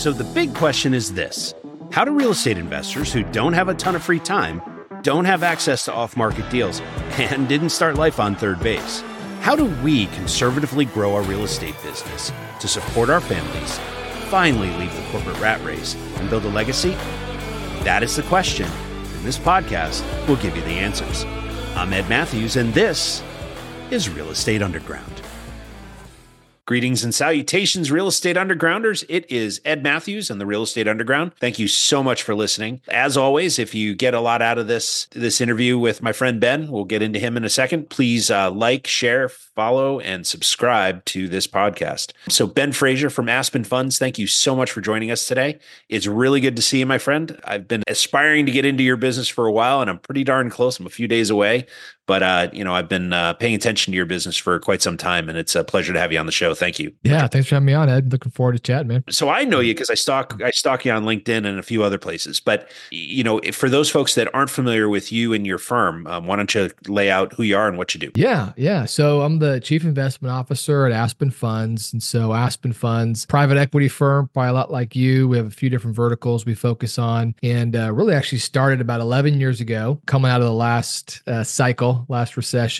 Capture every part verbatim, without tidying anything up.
So the big question is this: how do real estate investors who don't have a ton of free time, don't have access to off-market deals, and didn't start life on third base, how do we conservatively grow our real estate business to support our families, finally leave the corporate rat race, and build a legacy? That is the question, and this podcast will give you the answers. I'm Ed Matthews, and this is Real Estate Underground. Greetings and salutations, Real Estate Undergrounders. It is Ed Matthews and the Real Estate Underground. Thank you so much for listening. As always, if you get a lot out of this, this interview with my friend Ben, we'll get into him in a second. Please uh, like, share, follow, and subscribe to this podcast. So Ben Frazier from Aspen Funds, thank you so much for joining us today. It's really good to see you, my friend. I've been aspiring to get into your business for a while, and I'm pretty darn close. I'm a few days away. But, uh, you know, I've been uh, paying attention to your business for quite some time, and it's a pleasure to have you on the show. Thank you. Yeah, thanks for having me on, Ed. Looking forward to chatting, man. So I know you because I stalk I stalk you on LinkedIn and a few other places. But, you know, if, for those folks that aren't familiar with you and your firm, um, why don't you lay out who you are and what you do? Yeah, yeah. So I'm the Chief Investment Officer at Aspen Funds. And so Aspen Funds, private equity firm, probably a lot like you. We have a few different verticals we focus on, and uh, really actually started about eleven years ago, coming out of the last uh, cycle, last recession,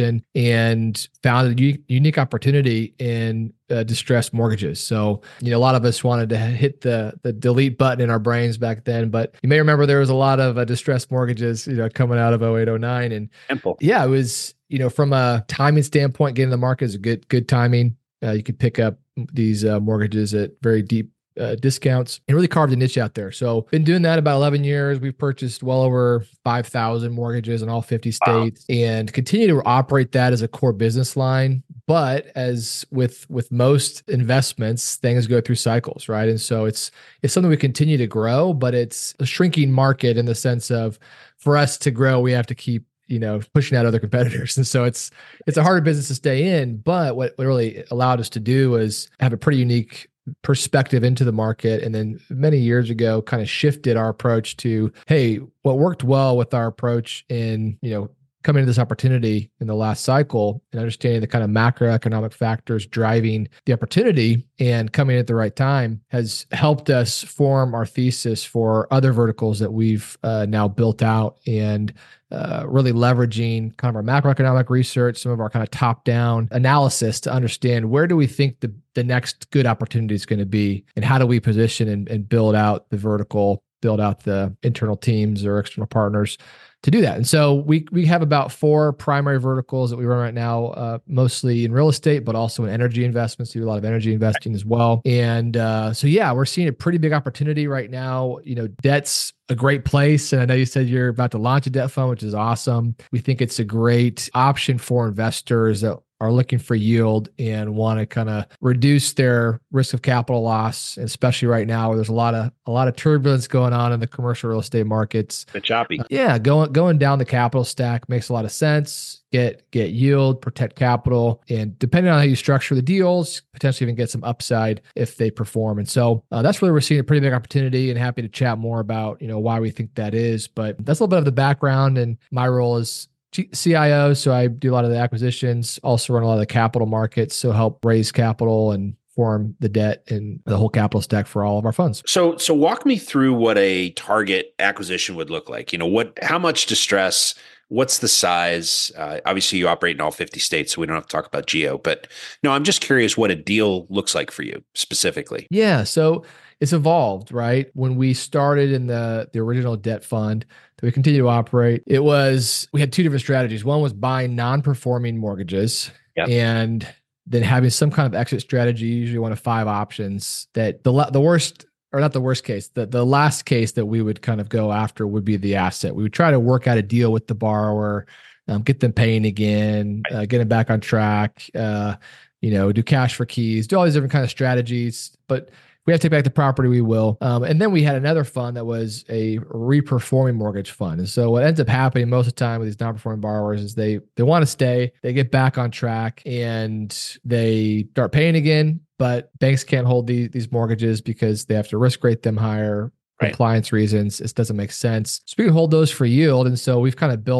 and found a u- unique opportunity in uh, distressed mortgages. So, you know, a lot of us wanted to hit the the delete button in our brains back then, but you may remember there was a lot of uh, distressed mortgages, you know, coming out of oh eight, oh nine. And Simple. yeah, it was, you know, from a timing standpoint, getting in the market is a good, good timing. Uh, you could pick up these uh, mortgages at very deep Uh, discounts and really carved a niche out there. So been doing that about eleven years. We've purchased well over five thousand mortgages in all fifty states. Wow. And continue to operate that as a core business line. But as with with most investments, things go through cycles, right? And so it's it's something we continue to grow, but it's a shrinking market in the sense of, for us to grow, we have to keep you know, pushing out other competitors. And so it's it's a harder business to stay in. But what, what really allowed us to do is have a pretty unique perspective into the market. And then many years ago, kind of shifted our approach to, hey, what worked well with our approach in, you know, coming to this opportunity in the last cycle and understanding the kind of macroeconomic factors driving the opportunity and coming at the right time has helped us form our thesis for other verticals that we've uh, now built out, and uh, really leveraging kind of our macroeconomic research, some of our kind of top-down analysis to understand where do we think the, the next good opportunity is going to be, and how do we position and, and build out the vertical, build out the internal teams or external partners to do that. And so we we have about four primary verticals that we run right now, uh, mostly in real estate, but also in energy investments. We do a lot of energy investing as well. And uh, so, yeah, we're seeing a pretty big opportunity right now. You know, debt's a great place. And I know you said you're about to launch a debt fund, which is awesome. We think it's a great option for investors that are looking for yield and want to kind of reduce their risk of capital loss, especially right now where there's a lot of a lot of turbulence going on in the commercial real estate markets. The choppy. Uh, yeah, going going down the capital stack makes a lot of sense. Get get yield, protect capital, and depending on how you structure the deals, potentially even get some upside if they perform. And so uh, that's where we're seeing a pretty big opportunity, and happy to chat more about, you know, why we think that is. But that's a little bit of the background, and my role is C I O, so I do a lot of the acquisitions, also run a lot of the capital markets, so help raise capital and form the debt and the whole capital stack for all of our funds. So, so walk me through what a target acquisition would look like. You know, what, how much distress, what's the size? Uh, obviously, you operate in all fifty states, so we don't have to talk about geo. But no, I'm just curious what a deal looks like for you specifically. Yeah, so it's evolved, right? When we started in the the original debt fund that we continue to operate, it was, we had two different strategies. One was buying non-performing mortgages, yep, and then having some kind of exit strategy, usually one of five options. That the the worst, or not the worst case, the, the last case that we would kind of go after would be the asset. We would try to work out a deal with the borrower, um, get them paying again, uh, get them back on track, uh, you know, do cash for keys, do all these different kind of strategies. But we have to take back the property, we will. Um, and then we had another fund that was a reperforming mortgage fund. And so what ends up happening most of the time with these non-performing borrowers is they they want to stay, they get back on track, and they start paying again, but banks can't hold these, these mortgages because they have to risk rate them higher, right, compliance reasons. It doesn't make sense. So we can hold those for yield. And so we've kind of built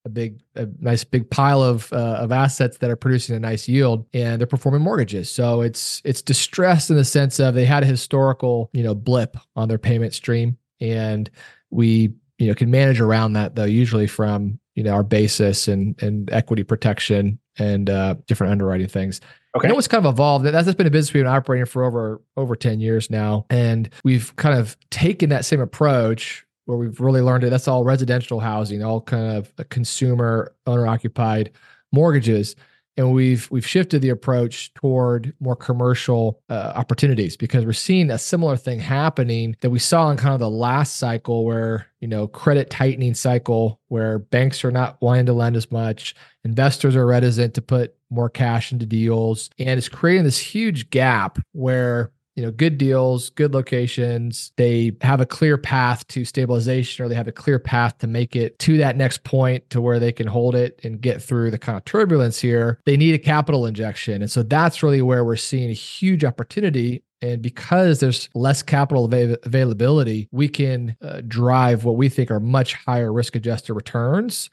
a big, a nice big pile of uh, of assets that are producing a nice yield, and they're performing mortgages. So it's it's distressed in the sense of they had a historical, you know, blip on their payment stream, and we, you know, can manage around that though, usually from, you know, our basis and and equity protection and uh, different underwriting things. Okay. I know it's kind of evolved. That's been a business we've been operating for over over ten years now, and we've kind of taken that same approach where we've really learned it. That's all residential housing, all kind of consumer owner occupied mortgages. And we've we've shifted the approach toward more commercial uh, opportunities, because we're seeing a similar thing happening that we saw in kind of the last cycle, where, you know, credit tightening cycle, where banks are not wanting to lend as much, investors are reticent to put more cash into deals, and it's creating this huge gap where, you know, good deals, good locations, they have a clear path to stabilization, or they have a clear path to make it to that next point to where they can hold it and get through the kind of turbulence here. They need a capital injection. And so that's really where we're seeing a huge opportunity. And because there's less capital av- availability, we can uh, drive what we think are much higher risk-adjusted returns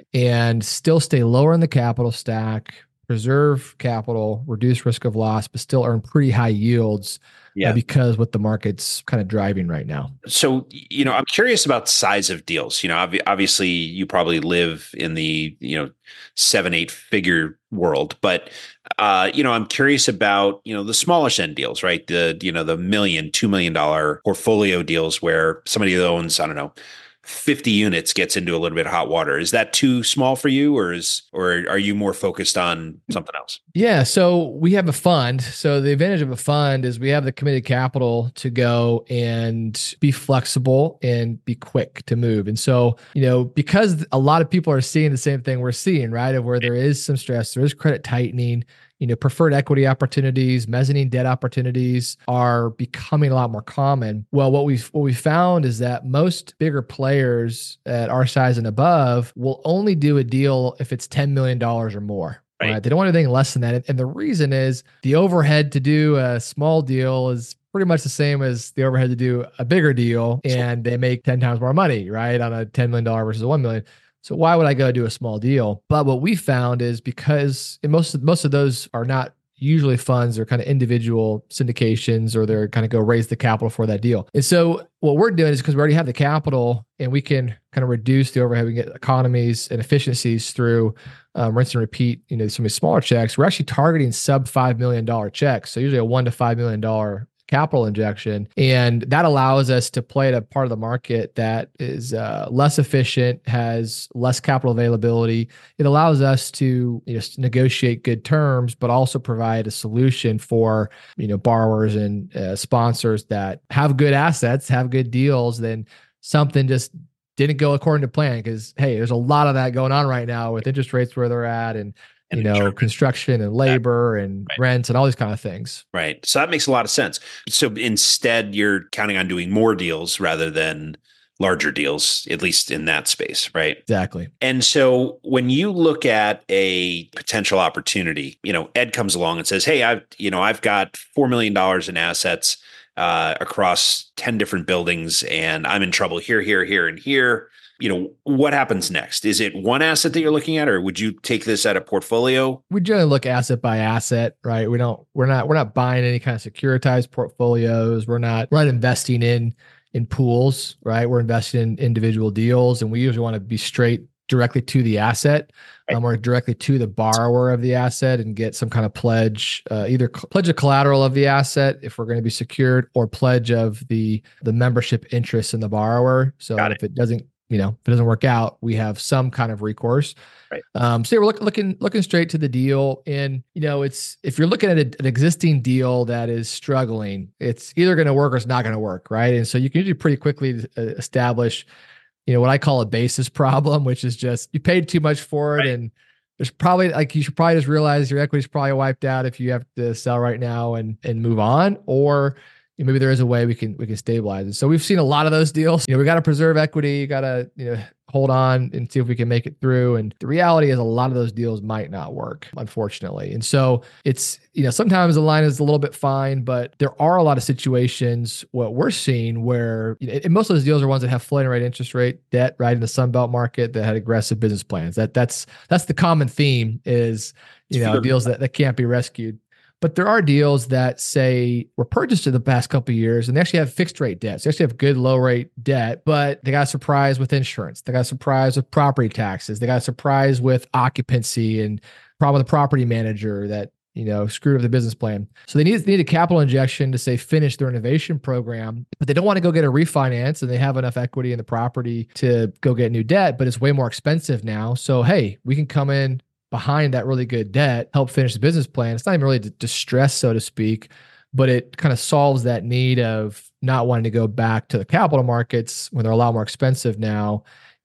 and still stay lower in the capital stack, preserve capital, reduce risk of loss, but still earn pretty high yields. Yeah, uh, because what the market's kind of driving right now. So, you know, I'm curious about size of deals. You know, ob- obviously you probably live in the, you know, seven, eight figure world, but, uh, you know, I'm curious about, you know, the smallish end deals, right? The, you know, the million, two million dollar portfolio deals where somebody owns, I don't know, fifty units gets into a little bit of hot water. Is that too small for you, or is, or are you more focused on something else? Yeah. So we have a fund. So the advantage of a fund is we have the committed capital to go and be flexible and be quick to move. And so, you know, because a lot of people are seeing the same thing we're seeing, right? Of where there is some stress, there is credit tightening, you know, preferred equity opportunities, mezzanine debt opportunities are becoming a lot more common. Well, what we've what we found is that most bigger players at our size and above will only do a deal if it's ten million dollars or more. Right. Right? They don't want anything less than that. And the reason is the overhead to do a small deal is pretty much the same as the overhead to do a bigger deal, and they make ten times more money, right, on a ten million dollars versus a one million dollars. So why would I go do a small deal? But what we found is because most of, most of those are not usually funds, they're kind of individual syndications, or they're kind of go raise the capital for that deal. And so what we're doing is, because we already have the capital and we can kind of reduce the overhead, we get economies and efficiencies through um, rinse and repeat, you know, some of the smaller checks. We're actually targeting sub five million dollars checks. So usually a one to five million dollars capital injection. And that allows us to play at a part of the market that is uh, less efficient, has less capital availability. It allows us to, you know, negotiate good terms, but also provide a solution for, you know, borrowers and uh, sponsors that have good assets, have good deals. Then something just didn't go according to plan, because, hey, there's a lot of that going on right now with interest rates where they're at, and you know, insurance, construction and labor and right. rents and all these kind of things. Right. So that makes a lot of sense. So instead, you're counting on doing more deals rather than larger deals, at least in that space, right? Exactly. And so when you look at a potential opportunity, you know, Ed comes along and says, hey, I've, you know, I've got four million dollars in assets uh, across ten different buildings, and I'm in trouble here, here, here, and here. You know, what happens next? Is it one asset that you're looking at, or would you take this at a portfolio? We generally look asset by asset, right? We don't, we're not, we're not buying any kind of securitized portfolios. We're not, we're not investing in, in pools, right? We're investing in individual deals, and we usually want to be straight directly to the asset, right. um, or directly to the borrower of the asset, and get some kind of pledge, uh, either co- pledge of collateral of the asset if we're going to be secured, or pledge of the, the membership interest in the borrower. So if it doesn't, you know, if it doesn't work out, we have some kind of recourse. Right. Um, so we're look, looking looking straight to the deal, and you know, it's if you're looking at a, an existing deal that is struggling, it's either going to work or it's not going to work, right? And so you can usually pretty quickly establish, you know, what I call a basis problem, which is just you paid too much for it, right. and there's probably like you should probably just realize your equity is probably wiped out if you have to sell right now and and move on, or maybe there is a way we can we can stabilize it. So we've seen a lot of those deals. You know, we got to preserve equity. You got to, you know, hold on and see if we can make it through. And the reality is a lot of those deals might not work, unfortunately. And so it's, you know, sometimes the line is a little bit fine, but there are a lot of situations what we're seeing where, you know, and most of those deals are ones that have floating rate interest rate debt right in the Sunbelt market that had aggressive business plans. That that's that's the common theme is, you know, deals that, that can't be rescued. But there are deals that say were purchased in the past couple of years and they actually have fixed rate debt. So they actually have good low rate debt, but they got surprised with insurance. They got surprised with property taxes. They got surprised with occupancy and problem with the property manager that, you know, screwed up the business plan. So they need, they need a capital injection to say finish their innovation program, but they don't want to go get a refinance and they have enough equity in the property to go get new debt, but it's way more expensive now. So, hey, we can come in behind that really good debt, help finish the business plan. It's not even really distress, so to speak, but it kind of solves that need of not wanting to go back to the capital markets when they're a lot more expensive now.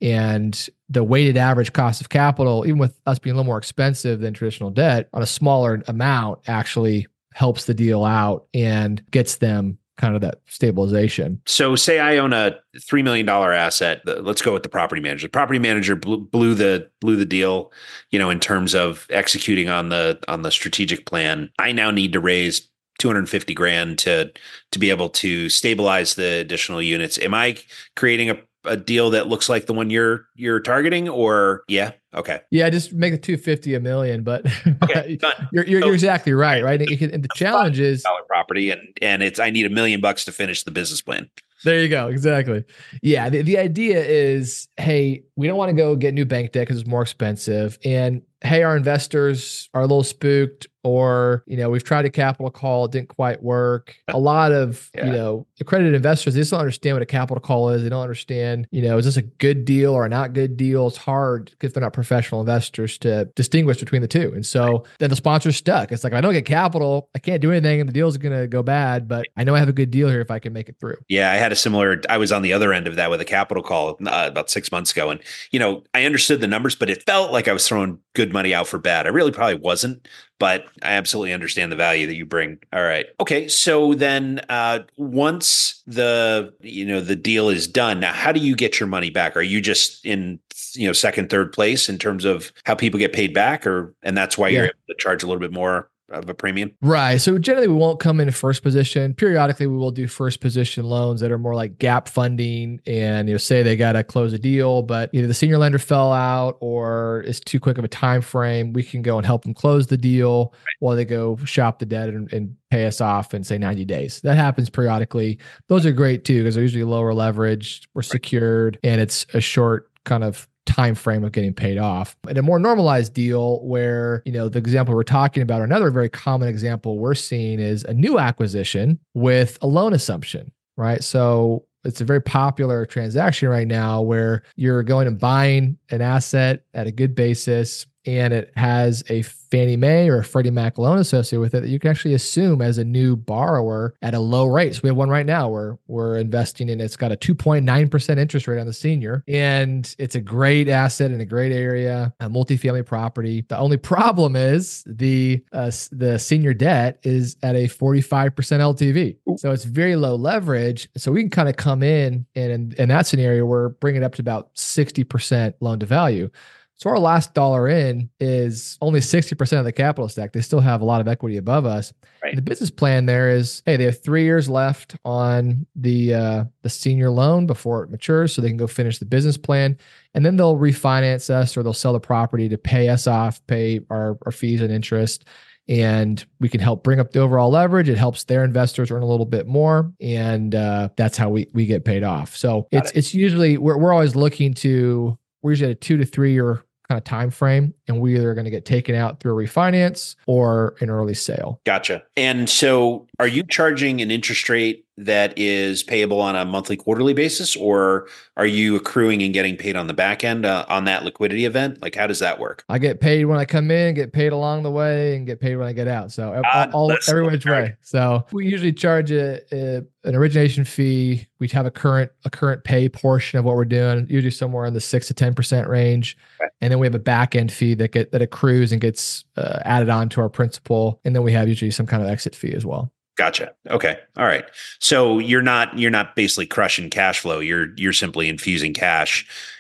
And the weighted average cost of capital, even with us being a little more expensive than traditional debt on a smaller amount, actually helps the deal out and gets them kind of that stabilization. So say I own a three million dollars asset. Let's go with the property manager. The property manager blew, blew the blew the deal, you know, in terms of executing on the on the strategic plan. I now need to raise two hundred fifty grand to to be able to stabilize the additional units. Am I creating a a deal that looks like the one you're you're targeting, or yeah, okay, yeah, just make it two fifty a million. But okay, you're you're, so, you're exactly right, right? And, can, and the challenge is dollar property, and and it's I need a million bucks to finish the business plan. There you go. Exactly. Yeah. The, the idea is, hey, we don't want to go get new bank debt because it's more expensive. And hey, our investors are a little spooked, or, you know, we've tried a capital call, it didn't quite work. A lot of, yeah. you know, accredited investors, they just don't understand what a capital call is. They don't understand, you know, is this a good deal or a not good deal? It's hard if they're not professional investors to distinguish between the two. And so right. then the sponsor's stuck. It's like, if I don't get capital, I can't do anything and the deal's going to go bad, but I know I have a good deal here if I can make it through. Yeah. I had a similar, I was on the other end of that with a capital call uh, about six months ago. And, you know, I understood the numbers, but it felt like I was throwing good money out for bad. I really probably wasn't, but I absolutely understand the value that you bring. All right. Okay. So then uh, once the, you know, the deal is done, now how do you get your money back? Are you just in, you know, second, third place in terms of how people get paid back, or, and that's why yeah. you're able to charge a little bit more of a premium? Right. So generally we won't come in first position. Periodically we will do first position loans that are more like gap funding, and, you know, say they got to close a deal, but either the senior lender fell out or it's too quick of a time frame. We can go and help them close the deal right. while they go shop the debt and, and pay us off in say ninety days. That happens periodically. Those are great too, because they're usually lower leveraged, we're secured, and it's a short kind of time frame of getting paid off. And a more normalized deal where, you know, the example we're talking about, or another very common example we're seeing, is a new acquisition with a loan assumption, right? So it's a very popular transaction right now where you're going and buying an asset at a good basis, and it has a Fannie Mae or a Freddie Mac loan associated with it that you can actually assume as a new borrower at a low rate. So we have one right now where we're investing in, it's got a two point nine percent interest rate on the senior, and it's a great asset in a great area, a multifamily property. The only problem is the uh, the senior debt is at a forty-five percent L T V. So it's very low leverage. So we can kind of come in and in, in that scenario, we're bringing it up to about sixty percent loan to value. So our last dollar in is only sixty percent of the capital stack. They still have a lot of equity above us. Right. The business plan there is, hey, they have three years left on the uh, the senior loan before it matures, so they can go finish the business plan. And then they'll refinance us, or they'll sell the property to pay us off, pay our, our fees and interest. And we can help bring up the overall leverage. It helps their investors earn a little bit more. And uh, that's how we we get paid off. So Got it's it. it's usually, we're, we're always looking to, we're usually at a two to three year kind of time frame, and we either are going to get taken out through a refinance or an early sale. Gotcha. And so are you charging an interest rate that is payable on a monthly, quarterly basis, or are you accruing and getting paid on the back end uh, on that liquidity event? Like, how does that work? I get paid when I come in, get paid along the way, and get paid when I get out. So uh, all, every which way. So we usually charge a, a, an origination fee. We have a current a current pay portion of what we're doing, usually somewhere in the six to ten percent range. Okay. And then we have a back end fee that get that accrues and gets uh, added on to our principal. And then we have usually some kind of exit fee as well. Gotcha. Okay. All right. So you're not you're not basically crushing cash flow. You're you're simply infusing cash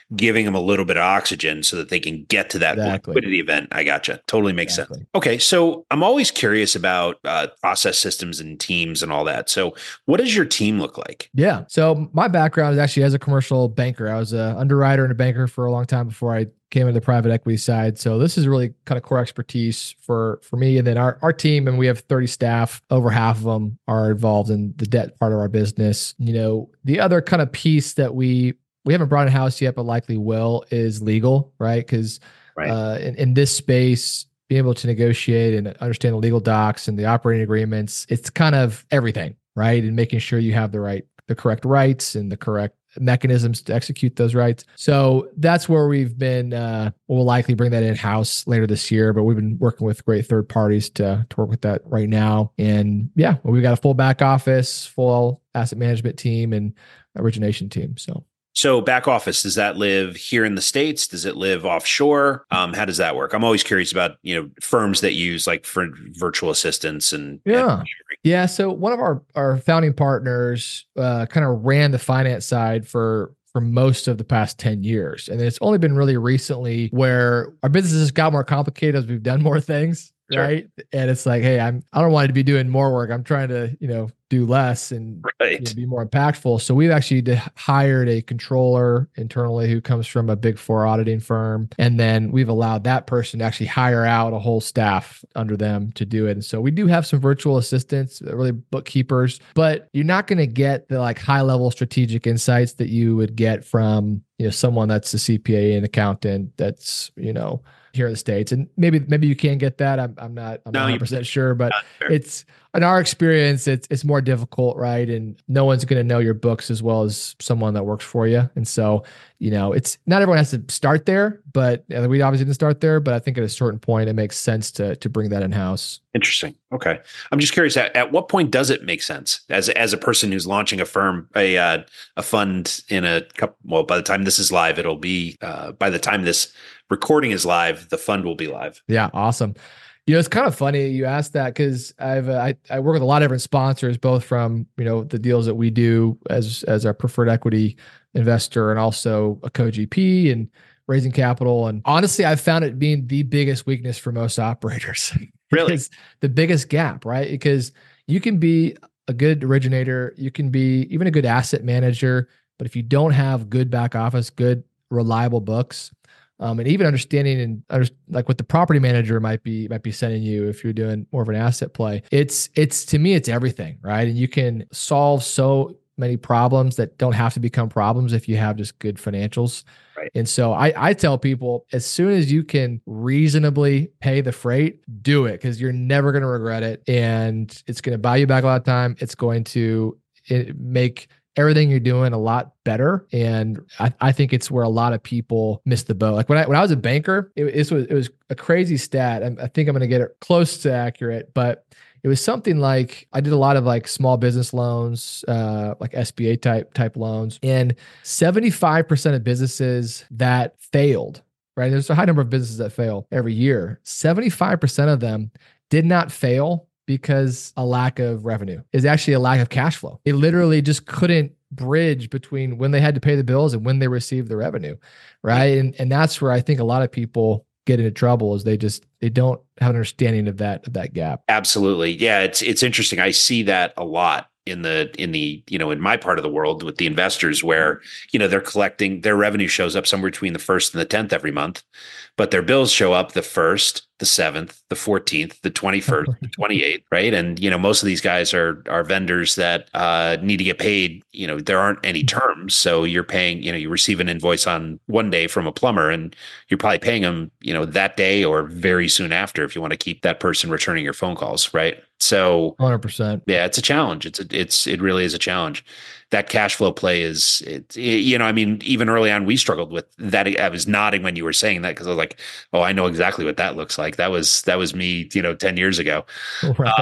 giving them a little bit of oxygen so that they can get to that Exactly. liquidity event. I gotcha. Totally makes Exactly. sense. Okay. So I'm always curious about uh, process systems and teams and all that. So what does your team look like? Yeah. So my background is actually as a commercial banker. I was an underwriter and a banker for a long time before I came into the private equity side. So this is really kind of core expertise for, for me. And then our, our team, and we have thirty staff, over half of them are involved in the debt part of our business. You know, the other kind of piece that we, we haven't brought in-house yet, but likely will, is legal, right? Because right. uh, in, in this space, being able to negotiate and understand the legal docs and the operating agreements, it's kind of everything, right? And making sure you have the right, the correct rights and the correct mechanisms to execute those rights. So that's where we've been, uh, we'll likely bring that in-house later this year, but we've been working with great third parties to, to work with that right now. And yeah, we've got a full back office, full asset management team and origination team. So So back office, does that live here in the States? Does it live offshore? Um, how does that work? I'm always curious about, you know, firms that use like for virtual assistants and yeah. And- yeah. So one of our, our founding partners uh, kind of ran the finance side for for most of the past ten years. And it's only been really recently where our business has got more complicated as we've done more things. Sure. Right. And it's like, hey, I'm, I don't want to be doing more work. I'm trying to, you know, do less and right. you know, be more impactful. So we've actually d- hired a controller internally who comes from a big four auditing firm. And then we've allowed that person to actually hire out a whole staff under them to do it. And so we do have some virtual assistants, really bookkeepers, but you're not going to get the like high level strategic insights that you would get from, you know, someone that's a C P A and accountant that's, you know, here in the States. And maybe, maybe you can get that. I'm, I'm not, I'm No, not one hundred percent sure, but fair. it's, in our experience, it's, it's more difficult, right? And no one's going to know your books as well as someone that works for you. And so, you know, it's not everyone has to start there, but uh, we obviously didn't start there, but I think at a certain point, it makes sense to, to bring that in-house. Interesting. Okay. I'm just curious, at, at what point does it make sense as, as a person who's launching a firm, a, uh, a fund in a couple, well, by the time this is live, it'll be, uh, by the time this recording is live, the fund will be live. Yeah. Awesome. You know, it's kind of funny you asked that because I've uh, I, I work with a lot of different sponsors, both from, you know, the deals that we do as as our preferred equity investor and also a co-G P and raising capital. And honestly, I've found it being the biggest weakness for most operators. Really? It's the biggest gap, right? Because you can be a good originator, you can be even a good asset manager, but if you don't have good back office, good reliable books, Um, and even understanding and under, like what the property manager might be might be sending you if you're doing more of an asset play. It's it's to me it's everything, right? And you can solve so many problems that don't have to become problems if you have just good financials. Right. And so I I tell people as soon as you can reasonably pay the freight, do it because you're never going to regret it, and it's going to buy you back a lot of time. It's going to it, make everything you're doing a lot better. And I, I think it's where a lot of people miss the boat. Like when I, when I was a banker, it, it was, it was a crazy stat. I, I think I'm going to get it close to accurate, but it was something like I did a lot of like small business loans, uh, like S B A type, type loans, and seventy-five percent of businesses that failed, right? There's a high number of businesses that fail every year. seventy-five percent of them did not fail because a lack of revenue is actually a lack of cash flow. It literally just couldn't bridge between when they had to pay the bills and when they received the revenue, right? And and that's where I think a lot of people get into trouble is they just they don't have an understanding of that of that gap. Absolutely. Yeah, it's it's interesting. I see that a lot in the in the you know in my part of the world with the investors where you know they're collecting their revenue shows up somewhere between the first and the tenth every month, but their bills show up the first, the seventh, the fourteenth, the twenty-first, the twenty-eighth, right? And you know most of these guys are are vendors that uh, need to get paid. You know there aren't any terms, so you're paying. You know you receive an invoice on one day from a plumber, and you're probably paying them you know that day or very soon after if you want to keep that person returning your phone calls, right? So one hundred percent. Yeah, it's a challenge. It's a, it's it really is a challenge. That cash flow play is, it, it, you know, I mean, even early on, we struggled with that. I was nodding when you were saying that because I was like, oh, I know exactly what that looks like. That was that was me, you know, ten years ago. Right. Um,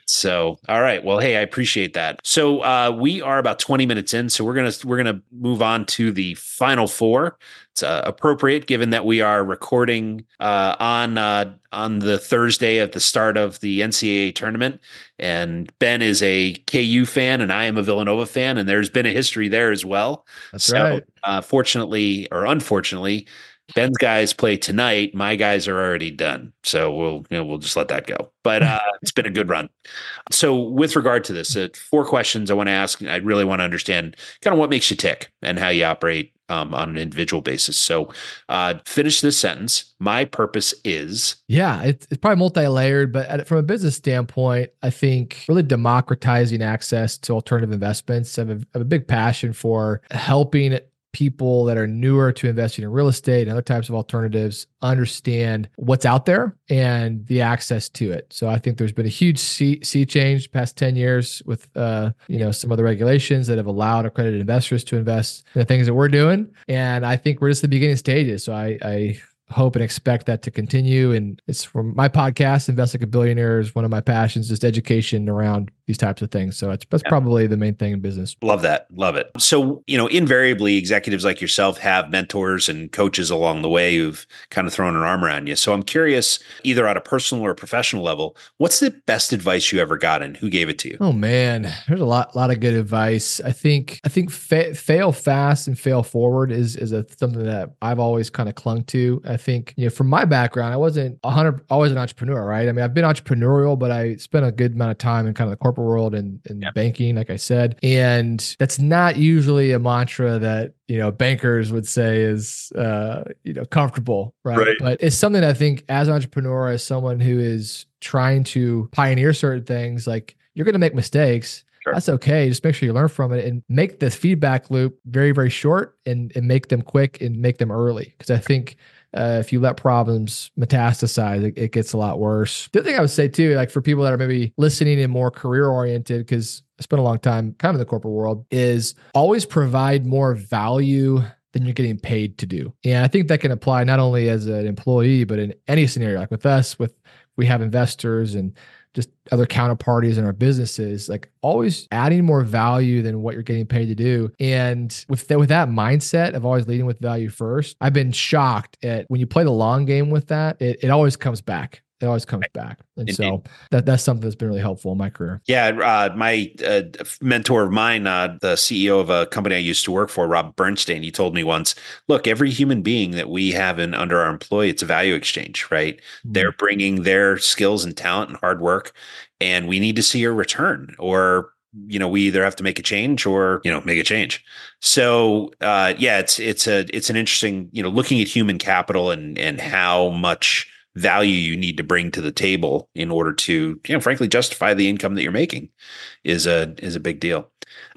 So, all right. Well, hey, I appreciate that. So, uh, we are about twenty minutes in, so we're gonna we're gonna move on to the final four. It's uh, appropriate given that we are recording uh, on uh, on the Thursday at the start of the N C double A tournament, and Ben is a K U fan, and I am a Villanova fan, and there's been a history there as well. That's so, right. Uh, fortunately or unfortunately, Ben's guys play tonight. My guys are already done, so we'll you know, we'll just let that go. But uh, it's been a good run. So, with regard to this, uh, four questions I want to ask. I really want to understand kind of what makes you tick and how you operate um, on an individual basis. So, uh, finish this sentence. My purpose is. Yeah, it's, it's probably multi-layered, but at, from a business standpoint, I think really democratizing access to alternative investments. I have a, I have a big passion for helping people that are newer to investing in real estate and other types of alternatives understand what's out there and the access to it. So I think there's been a huge sea, sea change past ten years with, uh, you know, some of the regulations that have allowed accredited investors to invest in the things that we're doing. And I think we're just the beginning stages. So I, I hope and expect that to continue. And it's from my podcast, Invest Like a Billionaire, is one of my passions, just education around these types of things. So it's, that's yeah. probably the main thing in business. Love that. Love it. So, you know, invariably executives like yourself have mentors and coaches along the way who've kind of thrown an arm around you. So I'm curious, either at a personal or professional level, what's the best advice you ever got and who gave it to you? Oh man, there's a lot, lot of good advice. I think, I think fa- fail fast and fail forward is, is a, something that I've always kind of clung to. I think, you know, from my background, I wasn't a hundred, always an entrepreneur, right? I mean, I've been entrepreneurial, but I spent a good amount of time in kind of the corporate world and, and yeah. banking, like I said. And that's not usually a mantra that, you know, bankers would say is, uh, you know, comfortable, right? right? But it's something I think as an entrepreneur, as someone who is trying to pioneer certain things, like you're going to make mistakes. Sure. That's okay. Just make sure you learn from it and make the feedback loop very, very short and, and make them quick and make them early. Because I think Uh, if you let problems metastasize, it, it gets a lot worse. The other thing I would say too, like for people that are maybe listening and more career oriented, because I spent a long time kind of in the corporate world, is always provide more value than you're getting paid to do. And I think that can apply not only as an employee, but in any scenario, like with us, with we have investors and just other counterparties in our businesses, like always adding more value than what you're getting paid to do. And with that, with that mindset of always leading with value first, I've been shocked at when you play the long game with that, it, it always comes back. It always comes back. And Indeed. so that that's something that's been really helpful in my career. Yeah. Uh, my uh, mentor of mine, uh, the C E O of a company I used to work for, Rob Bernstein, he told me once, look, every human being that we have in under our employee, it's a value exchange, right? Mm-hmm. They're bringing their skills and talent and hard work, and we need to see a return, or you know, we either have to make a change or, you know, make a change. So, uh, yeah, it's, it's a, it's an interesting, you know, looking at human capital and, and how much value you need to bring to the table in order to, you know, frankly, justify the income that you're making is a, is a big deal.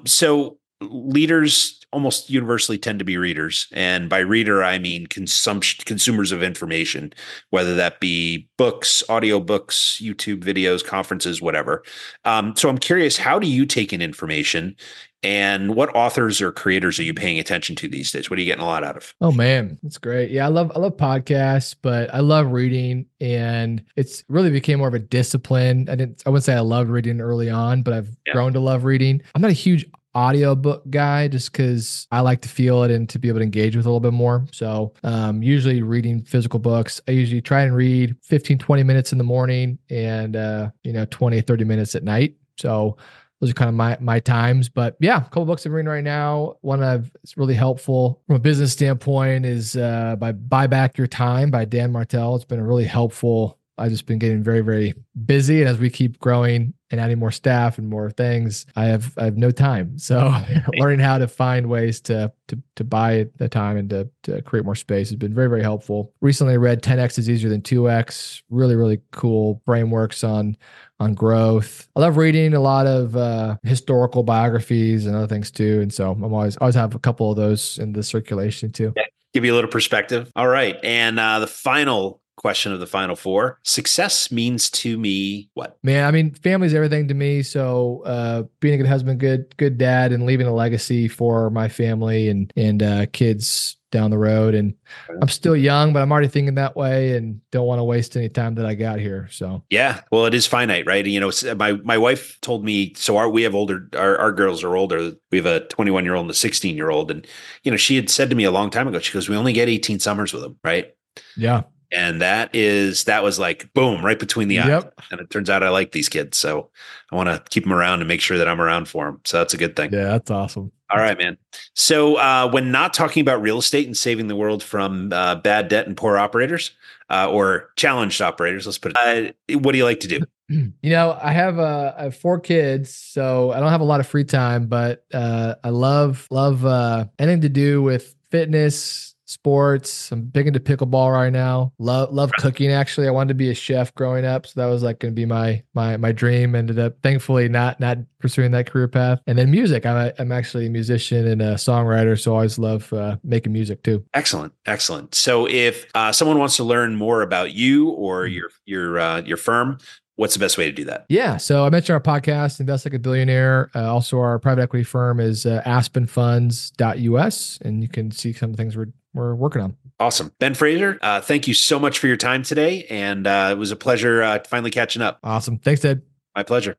So leaders almost universally tend to be readers. And by reader, I mean consumption, consumers of information, whether that be books, audiobooks, YouTube videos, conferences, whatever. Um, so I'm curious, how do you take in information, and what authors or creators are you paying attention to these days? What are you getting a lot out of? Oh man, that's great. Yeah, I love I love podcasts, but I love reading, and it's really became more of a discipline. I didn't I wouldn't say I loved reading early on, but I've yeah. grown to love reading. I'm not a huge audiobook guy just because I like to feel it and to be able to engage with it a little bit more. So um, usually reading physical books, I usually try and read fifteen, twenty minutes in the morning and, uh, you know, twenty, thirty minutes at night. So those are kind of my my times. But yeah, a couple books I'm reading right now. One I've it's really helpful from a business standpoint is uh, by Buy Back Your Time by Dan Martell. It's been a really helpful. I've just been getting very, very busy. And as we keep growing and adding more staff and more things, I have I have no time. So learning how to find ways to to to buy the time and to to create more space has been very, very helpful. Recently I read ten X is Easier Than two X. Really, really cool frameworks on on growth. I love reading a lot of uh, historical biographies and other things too. And so I'm always always have a couple of those in the circulation too. Yeah. Give you a little perspective. All right. And uh, the final question of the final four. Success means to me what? Man, I mean, family's everything to me. So uh, being a good husband, good good dad, and leaving a legacy for my family and and uh, kids down the road. And I'm still young, but I'm already thinking that way and don't want to waste any time that I got here. So yeah, well, it is finite, right? You know, my my wife told me, so our we have older, our, our girls are older. We have a twenty-one year old and a sixteen year old. And, you know, she had said to me a long time ago, she goes, we only get eighteen summers with them, right? Yeah. And that is, that was like, boom, right between the Yep. eyes. And it turns out I like these kids. So I want to keep them around and make sure that I'm around for them. So that's a good thing. Yeah, that's awesome. All right, man. So uh, when not talking about real estate and saving the world from uh, bad debt and poor operators uh, or challenged operators, let's put it, uh, what do you like to do? You know, I have uh, I have four kids, so I don't have a lot of free time, but uh, I love, love uh, anything to do with fitness, sports. I'm big into pickleball right now. Love love cooking. Actually, I wanted to be a chef growing up, so that was like going to be my my my dream. Ended up thankfully not not pursuing that career path. And then music. I'm a, I'm actually a musician and a songwriter, so I always love uh, making music too. Excellent, excellent. So if uh, someone wants to learn more about you or your your uh, your firm, what's the best way to do that? Yeah. So I mentioned our podcast, Invest Like a Billionaire. Uh, also, our private equity firm is uh, aspen funds dot U S, and you can see some things we're we're working on. Awesome. Ben Fraser, uh, thank you so much for your time today. And uh, it was a pleasure uh, finally catching up. Awesome. Thanks, Ted. My pleasure.